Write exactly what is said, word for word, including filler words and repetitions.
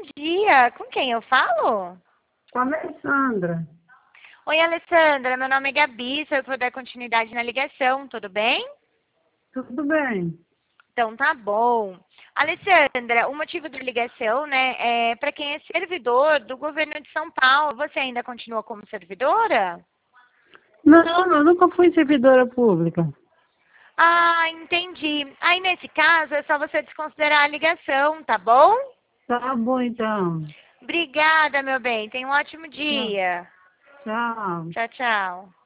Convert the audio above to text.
dia. Com quem eu falo? Com a Alessandra. Oi, Alessandra. Meu nome é Gabi. Se eu puder continuidade na ligação, tudo bem? Tudo bem. Então tá bom. Alessandra, o motivo da ligação, né, é para quem é servidor do governo de São Paulo. Você ainda continua como servidora? Não, eu nunca fui servidora pública. Ah, entendi. Aí nesse caso é só você desconsiderar a ligação, tá bom? Tá bom, então. Obrigada, meu bem. Tenha um ótimo Tchau. dia. Tchau. Tchau, tchau.